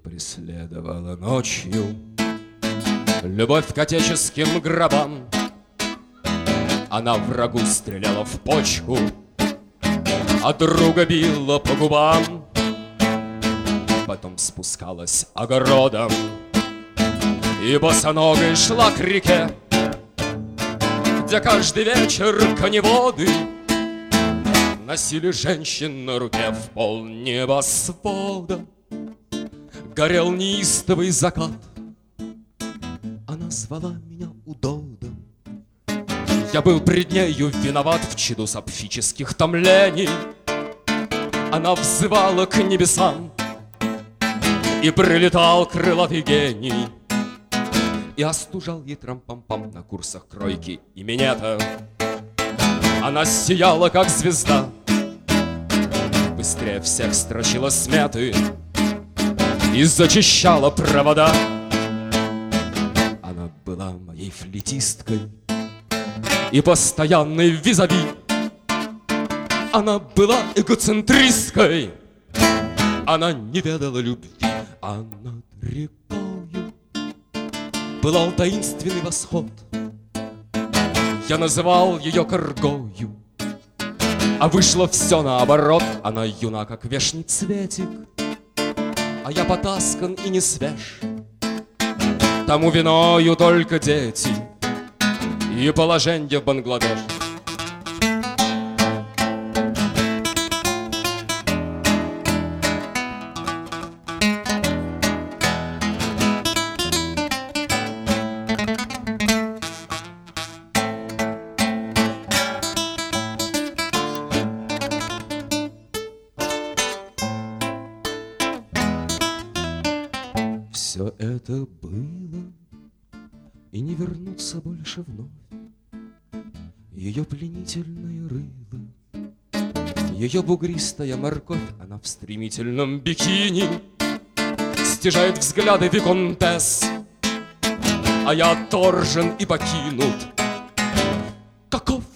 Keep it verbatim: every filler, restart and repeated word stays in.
преследовала ночью. Любовь к отеческим гробам, она врагу стреляла в почку, а друга била по губам. Потом спускалась огородом и босоногой шла к реке, где каждый вечер коневоды носили женщин на руке. В пол небосвода горел неистовый закат. Она звала меня удодом. Я был пред нею виноват в чаду сапфических томлений. Она взывала к небесам, и прилетал крылатый гений, и остужал ей трам-пам-пам на курсах кройки и минета. Она сияла, как звезда, быстрее всех строчила сметы и зачищала провода. Она была моей флейтисткой и постоянной визави. Она была эгоцентристкой, она не ведала любви. А над рекою пылал таинственный восход. Я называл ее коргою, а вышло все наоборот. Она юна, как вешний цветик, а я потаскан и не свеж. Тому виною только дети и положенье в Бангладеш. Все это было, и не вернуться больше вновь. Ее пленительное рыло, ее бугристая морковь. Она в стремительном бикини стяжает взгляды виконтесс, а я отторжен и покинут. Каков